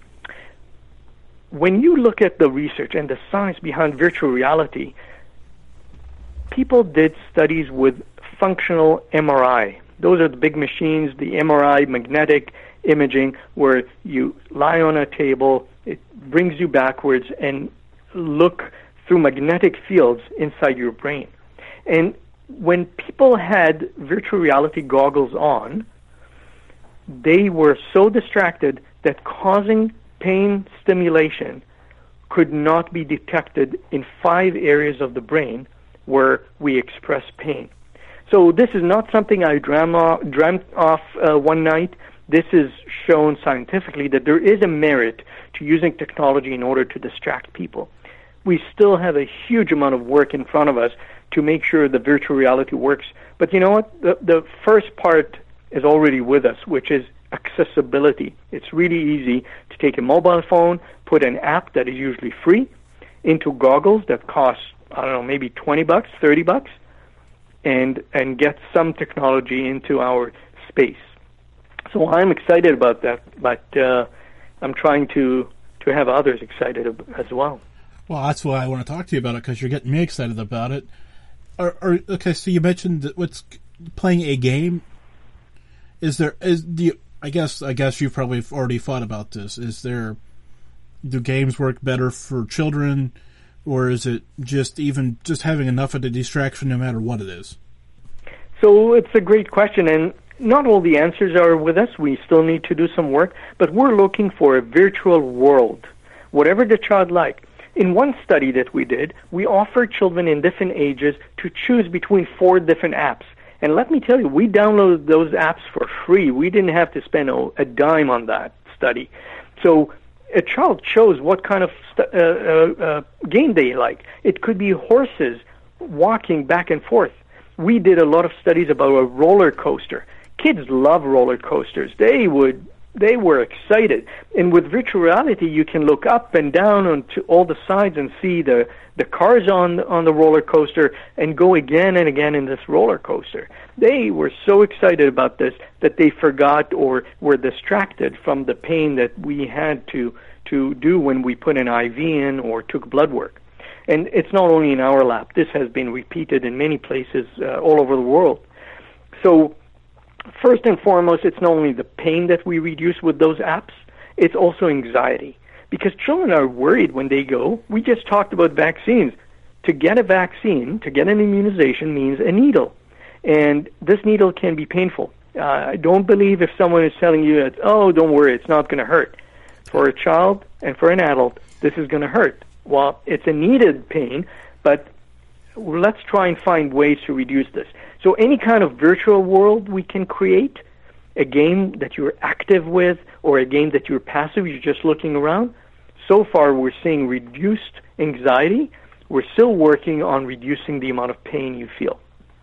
When you look at the research and the science behind virtual reality, people did studies with functional M R I. Those are the big machines, the M R I, magnetic imaging, where you lie on a table, it brings you backwards and look through magnetic fields inside your brain. And when people had virtual reality goggles on, they were so distracted that causing pain stimulation could not be detected in five areas of the brain where we express pain. So this is not something I dream, dreamt of uh, one night. This is shown scientifically that there is a merit to using technology in order to distract people. We still have a huge amount of work in front of us to make sure the virtual reality works. But you know what? The, the first part is already with us, which is accessibility. It's really easy to take a mobile phone, put an app that is usually free into goggles that cost, I don't know, maybe twenty bucks, thirty bucks, and and get some technology into our space. So I'm excited about that, but uh, I'm trying to to to have others excited as well. Well, that's why I want to talk to you about it, because you're getting me excited about it. Are, are, okay, so you mentioned that what's playing a game. Is there is do you, I guess I guess you've probably already thought about this. Is there do games work better for children, or is it just even just having enough of the distraction no matter what it is? So it's a great question, and not all the answers are with us. We still need to do some work, but we're looking for a virtual world, whatever the child likes. In one study that we did, we offered children in different ages to choose between four different apps. And let me tell you, we downloaded those apps for free. We didn't have to spend a, a dime on that study. So a child chose what kind of st- uh, uh, uh, game they like. It could be horses walking back and forth. We did a lot of studies about a roller coaster. Kids love roller coasters. They would They were excited. And with virtual reality, you can look up and down onto all the sides and see the, the cars on, on the roller coaster and go again and again in this roller coaster. They were so excited about this that they forgot or were distracted from the pain that we had to, to do when we put an I V in or took blood work. And it's not only in our lab. This has been repeated in many places uh, all over the world. So first and foremost, it's not only the pain that we reduce with those apps, it's also anxiety. Because children are worried when they go. We just talked about vaccines. To get a vaccine, to get an immunization, means a needle. And this needle can be painful. Uh, I don't believe if someone is telling you that, oh, don't worry, it's not going to hurt. For a child and for an adult, this is going to hurt. Well, it's a needed pain, but let's try and find ways to reduce this. So any kind of virtual world we can create, a game that you're active with or a game that you're passive, you're just looking around, so far we're seeing reduced anxiety. We're still working on reducing the amount of pain you feel.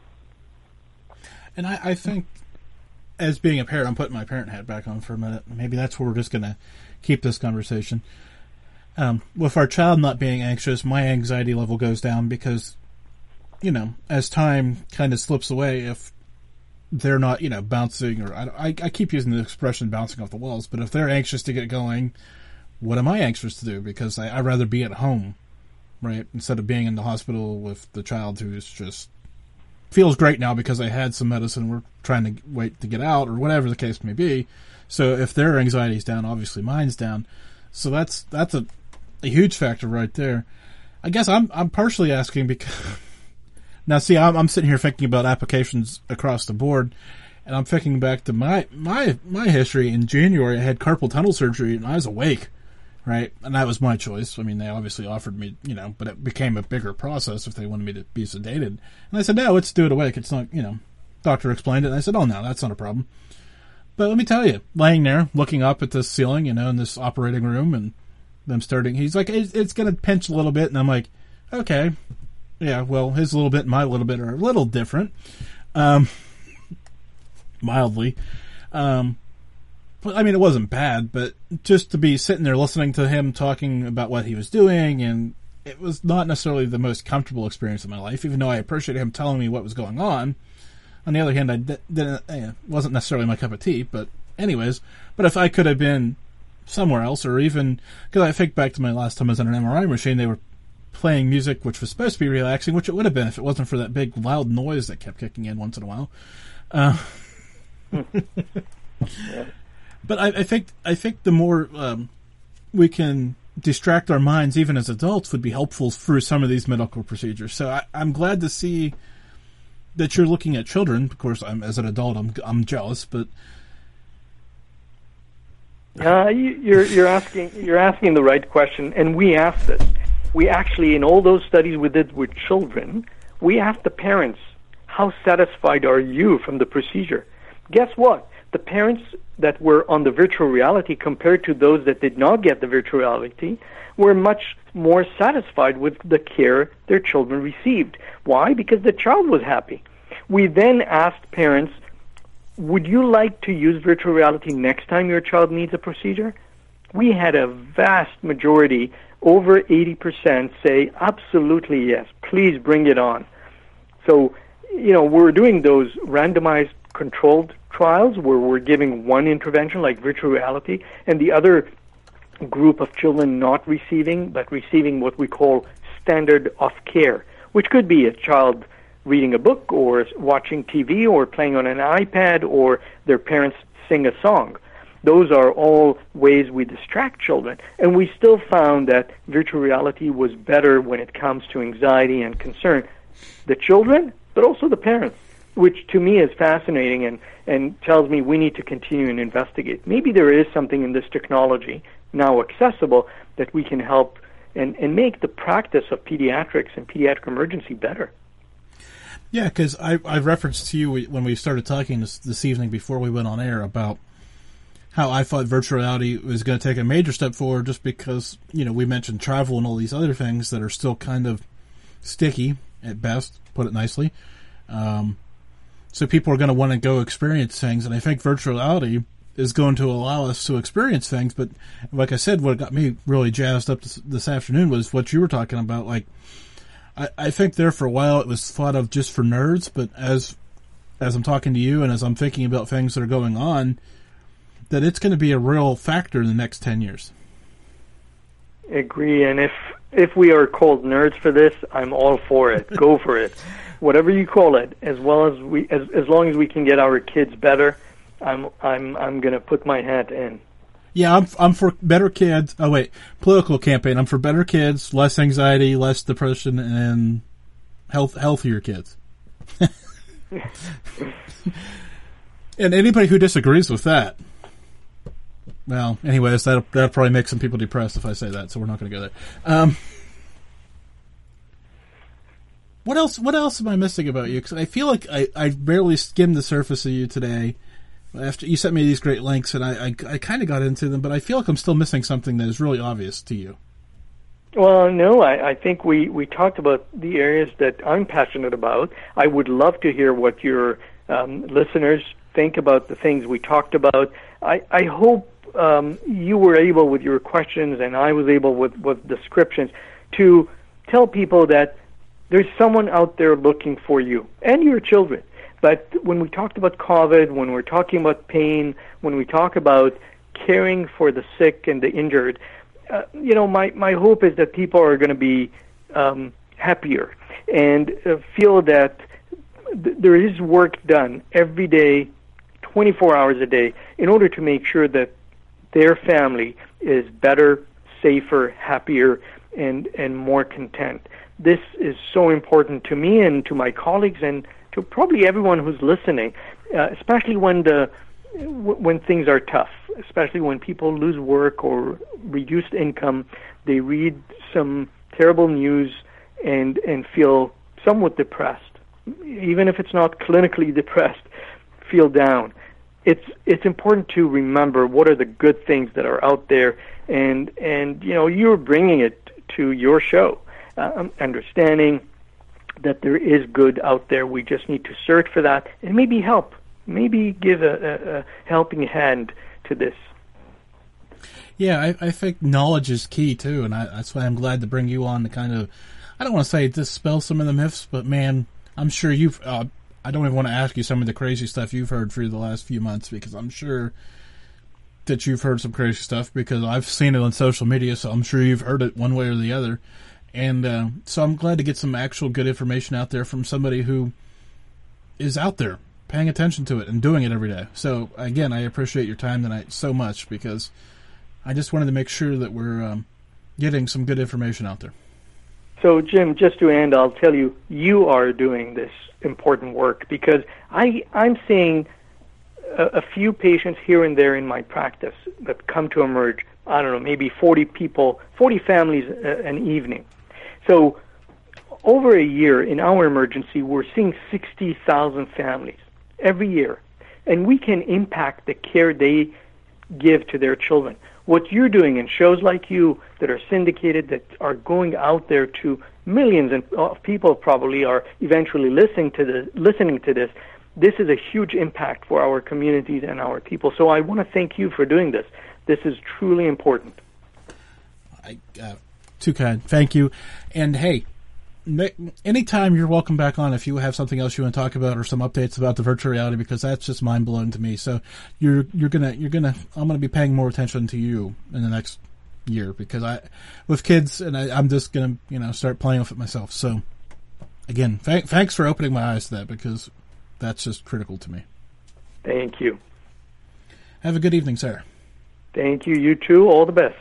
And I, I think, as being a parent, I'm putting my parent hat back on for a minute. Maybe that's where we're just going to keep this conversation. Um, with our child not being anxious, my anxiety level goes down because, you know, as time kind of slips away, if they're not, you know, bouncing, or I, I, I keep using the expression bouncing off the walls, but if they're anxious to get going, what am I anxious to do? Because I, I'd rather be at home, right, instead of being in the hospital with the child who's just feels great now because I had some medicine, we're trying to wait to get out, or whatever the case may be. So if their anxiety's down, obviously mine's down. So that's that's a, a huge factor right there. I guess I'm I'm partially asking because now, see, I'm, I'm sitting here thinking about applications across the board, and I'm thinking back to my my my history. In January, I had carpal tunnel surgery, and I was awake, right? And that was my choice. I mean, they obviously offered me, you know, but it became a bigger process if they wanted me to be sedated. And I said, no, let's do it awake. It's not, you know, doctor explained it, and I said, oh, no, that's not a problem. But let me tell you, laying there, looking up at this ceiling, you know, in this operating room, and them starting, he's like, it's, it's going to pinch a little bit, and I'm like, okay. Yeah, well, his little bit and my little bit are a little different, um, mildly. Um, but I mean, it wasn't bad, but just to be sitting there listening to him talking about what he was doing, and it was not necessarily the most comfortable experience of my life, even though I appreciated him telling me what was going on. On the other hand, I didn't, eh, wasn't necessarily my cup of tea, but anyways, but if I could have been somewhere else, or even, because I think back to my last time I was on an M R I machine, they were playing music which was supposed to be relaxing, which it would have been if it wasn't for that big loud noise that kept kicking in once in a while. Uh, but I, I think I think the more um, we can distract our minds, even as adults, would be helpful through some of these medical procedures. So I, I'm glad to see that you're looking at children. Of course, I'm, as an adult, I'm I'm jealous, but uh, you, you're you're asking you're asking the right question, and we asked this. We actually, in all those studies we did with children, we asked the parents, how satisfied are you from the procedure? Guess what? The parents that were on the virtual reality compared to those that did not get the virtual reality were much more satisfied with the care their children received. Why? Because the child was happy. We then asked parents, would you like to use virtual reality next time your child needs a procedure? We had a vast majority, over eighty percent, say, absolutely yes, please bring it on. So, you know, we're doing those randomized controlled trials where we're giving one intervention like virtual reality, and the other group of children not receiving, but receiving what we call standard of care, which could be a child reading a book or watching T V or playing on an iPad or their parents sing a song. Those are all ways we distract children. And we still found that virtual reality was better when it comes to anxiety and concern. The children, but also the parents, which to me is fascinating and, and tells me we need to continue and investigate. Maybe there is something in this technology now accessible that we can help and, and make the practice of pediatrics and pediatric emergency better. Yeah, because I, I referenced to you when we started talking this, this evening before we went on air about how I thought virtual reality was going to take a major step forward just because, you know, we mentioned travel and all these other things that are still kind of sticky at best, put it nicely. Um, so people are going to want to go experience things, and I think virtual reality is going to allow us to experience things. But like I said, what got me really jazzed up this, this afternoon was what you were talking about. Like, I, I think there for a while it was thought of just for nerds, but as as I'm talking to you and as I'm thinking about things that are going on, that it's going to be a real factor in the next ten years. Agree, and if if we are called nerds for this, I'm all for it. Go for it, whatever you call it. As well as we, as as long as we can get our kids better, I'm I'm I'm going to put my hat in. Yeah, I'm I'm for better kids. Oh wait, political campaign. I'm for better kids, less anxiety, less depression, and health healthier kids. And anybody who disagrees with that, well, anyways, that that probably makes some people depressed if I say that, so we're not going to go there. Um, what else? What else am I missing about you? Because I feel like I, I barely skimmed the surface of you today. After you sent me these great links, and I, I, I kind of got into them, but I feel like I'm still missing something that is really obvious to you. Well, no, I, I think we, we talked about the areas that I'm passionate about. I would love to hear what your um, listeners think about the things we talked about. I, I hope um, you were able with your questions, and I was able with, with descriptions, to tell people that there's someone out there looking for you and your children. But when we talked about COVID, when we're talking about pain, when we talk about caring for the sick and the injured, uh, you know, my, my hope is that people are going to be um, happier and uh, feel that th- there is work done every day, twenty-four hours a day, in order to make sure that their family is better, safer, happier, and, and more content. This is so important to me and to my colleagues and to probably everyone who's listening, uh, especially when the w- when things are tough, especially when people lose work or reduced income, they read some terrible news and and feel somewhat depressed, even if it's not clinically depressed, feel down. It's it's important to remember what are the good things that are out there, and and you know you're bringing it to your show, uh, understanding that there is good out there. We just need to search for that and maybe help, maybe give a, a, a helping hand to this. Yeah, I, I think knowledge is key too, and I, that's why I'm glad to bring you on to kind of, I don't want to say dispel some of the myths, but man, I'm sure you've, uh, I don't even want to ask you some of the crazy stuff you've heard through the last few months, because I'm sure that you've heard some crazy stuff, because I've seen it on social media, so I'm sure you've heard it one way or the other. And uh, so I'm glad to get some actual good information out there from somebody who is out there paying attention to it and doing it every day. So, again, I appreciate your time tonight so much, because I just wanted to make sure that we're um, getting some good information out there. So, Jim, just to end, I'll tell you, you are doing this important work, because I, I'm seeing a, a few patients here and there in my practice that come to Emerge, I don't know, maybe forty people, forty families a, an evening. So over a year in our emergency, we're seeing sixty thousand families every year, and we can impact the care they give to their children. What you're doing in shows like you that are syndicated, that are going out there to millions of people probably are eventually listening to this, listening to this, this is a huge impact for our communities and our people. So I want to thank you for doing this. This is truly important. I, uh, too kind. Thank you. And hey, anytime you're welcome back on if you have something else you want to talk about or some updates about the virtual reality, because that's just mind blowing to me. So you're you're gonna you're gonna I'm gonna be paying more attention to you in the next year because I, with kids, and I, I'm just gonna you know start playing with it myself. So, again, th- thanks for opening my eyes to that because that's just critical to me. Thank you. Have a good evening, sir. Thank you. You too. All the best.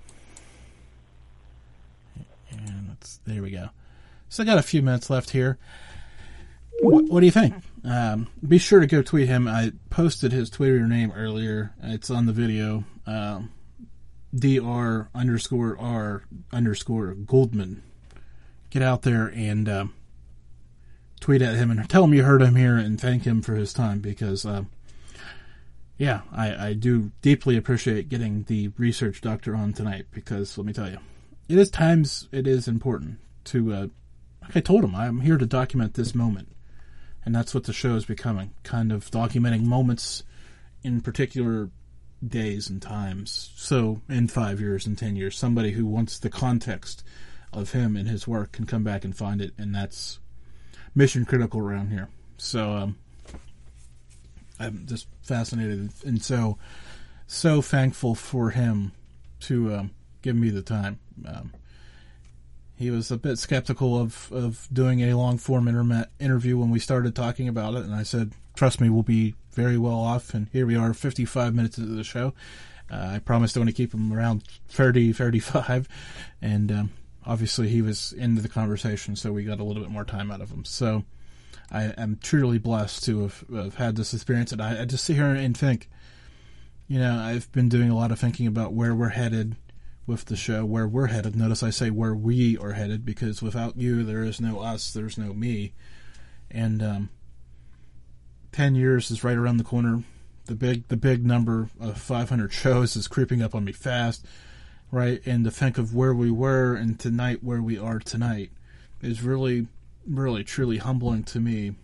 And that's, there we go. So I got a few minutes left here. What, what do you think? Um, be sure to go tweet him. I posted his Twitter name earlier. It's on the video. Um, Dr underscore R underscore Goldman. Get out there and um, tweet at him and tell him you heard him here and thank him for his time because, uh, yeah, I, I do deeply appreciate getting the research doctor on tonight because, let me tell you, it is times it is important to, uh, like I told him, I'm here to document this moment. And that's what the show is becoming, kind of documenting moments in particular days and times. So in five years and ten years, somebody who wants the context of him and his work can come back and find it, and that's mission critical around here. So um, I'm just fascinated and so so thankful for him to um, give me the time. Um, he was a bit skeptical of, of doing a long-form internet interview when we started talking about it, and I said, trust me, we'll be very well off, and here we are fifty-five minutes into the show. Uh, I promised I want to keep him around thirty, thirty-five, and um, obviously he was into the conversation, so we got a little bit more time out of him. So I am truly blessed to have, have had this experience, and I, I just sit here and think, you know, I've been doing a lot of thinking about where we're headed with the show, where we're headed. Notice I say where we are headed, because without you, there is no us, there's no me. And um, ten years is right around the corner. The big the big number of five hundred shows is creeping up on me fast, right? And to think of where we were and tonight where we are tonight is really, really, truly humbling to me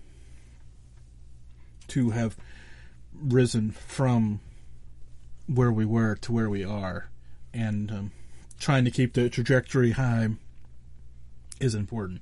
to have risen from where we were to where we are. And um, trying to keep the trajectory high is important.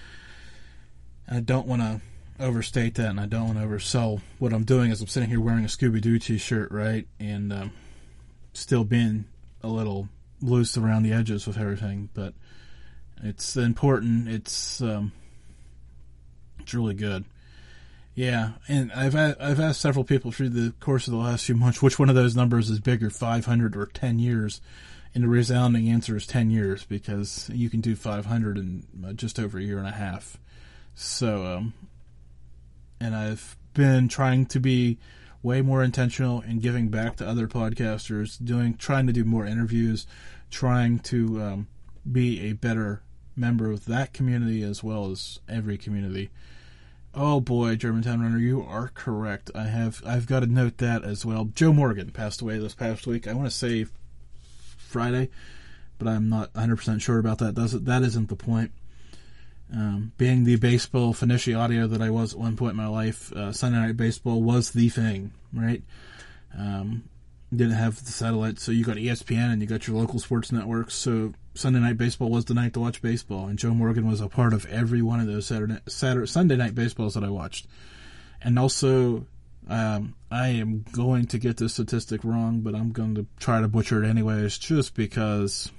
I don't want to overstate that, and I don't want to oversell what I'm doing as I'm sitting here wearing a Scooby-Doo t-shirt, right? And um, still being a little loose around the edges with everything. But it's important. It's, um, it's really good. Yeah, and I've I've asked several people through the course of the last few months which one of those numbers is bigger, five hundred or ten years, and the resounding answer is ten years, because you can do five hundred in just over a year and a half. So, um, and I've been trying to be way more intentional in giving back to other podcasters, doing trying to do more interviews, trying to um, be a better member of that community as well as every community. Oh boy, Germantown Runner, you are correct. I have, I've got to note that as well. Joe Morgan passed away this past week. I want to say Friday, but I'm not one hundred percent sure about that. Does it? That isn't the point. Um, being the baseball aficionado that I was at one point in my life, uh, Sunday Night Baseball was the thing, right? Um, didn't have the satellite, so you got E S P N and you got your local sports networks, so Sunday Night Baseball was the night to watch baseball, and Joe Morgan was a part of every one of those Saturday, Saturday Sunday Night Baseballs that I watched. And also, um, I am going to get this statistic wrong, but I'm going to try to butcher it anyways, just because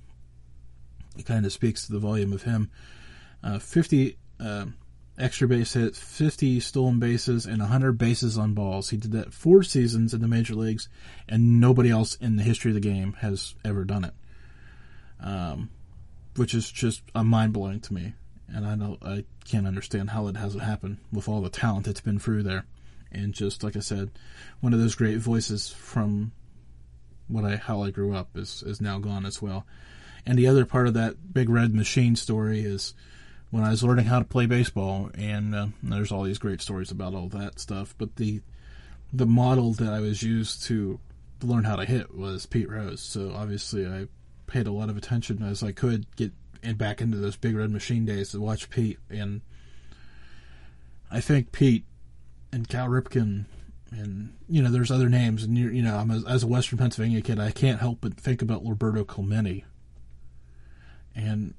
it kind of speaks to the volume of him. Uh, fifty uh, extra base hits, fifty stolen bases, and one hundred bases on balls. He did that four seasons in the major leagues, and nobody else in the history of the game has ever done it. Um, which is just uh, mind-blowing to me. And I know I can't understand how it hasn't happened with all the talent that's been through there. And just, like I said, one of those great voices from what I how I grew up is, is now gone as well. And the other part of that Big Red Machine story is when I was learning how to play baseball, and uh, there's all these great stories about all that stuff, but the the model that I was used to learn how to hit was Pete Rose. So obviously I paid a lot of attention as I could get in back into those Big Red Machine days to watch Pete. And I think Pete and Cal Ripken, and, you know, there's other names, and, you, you know, I'm a, as a Western Pennsylvania kid, I can't help but think about Roberto Clemente and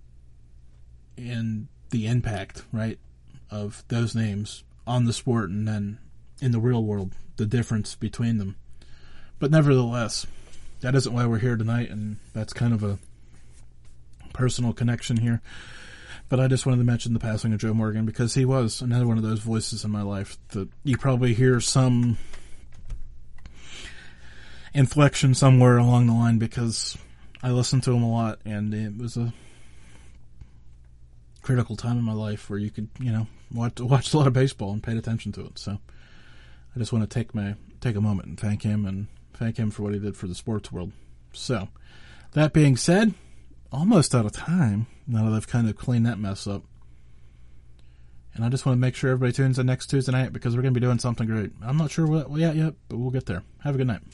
and the impact, right, of those names on the sport, and then in the real world, the difference between them. But nevertheless, that isn't why we're here tonight, and that's kind of a personal connection here. But I just wanted to mention the passing of Joe Morgan, because he was another one of those voices in my life that you probably hear some inflection somewhere along the line, because I listened to him a lot, and it was a critical time in my life where you could, you know, watch, watch a lot of baseball and paid attention to it. So I just want to take my take a moment and thank him, and thank him for what he did for the sports world. So, that being said, almost out of time, now that I've kind of cleaned that mess up. And I just want to make sure everybody tunes in next Tuesday night, because we're going to be doing something great. I'm not sure what yet, yet, but we'll get there. Have a good night.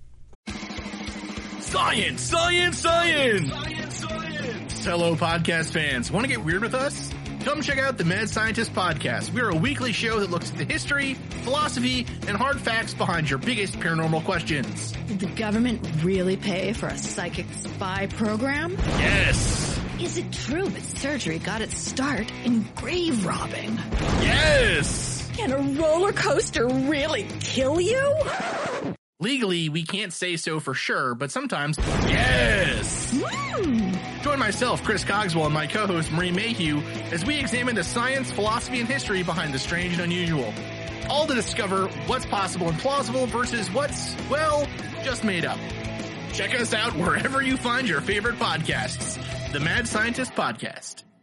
Science, science, science! Science, science! Hello, podcast fans. Want to get weird with us? Come check out the Mad Scientist Podcast. We're a weekly show that looks at the history, philosophy, and hard facts behind your biggest paranormal questions. Did the government really pay for a psychic spy program? Yes! Is it true that surgery got its start in grave robbing? Yes! Can a roller coaster really kill you? Legally, we can't say so for sure, but sometimes, yes! Mm. Join myself, Chris Cogswell, and my co-host, Marie Mayhew, as we examine the science, philosophy, and history behind the strange and unusual. All to discover what's possible and plausible versus what's, well, just made up. Check us out wherever you find your favorite podcasts. The Mad Scientist Podcast.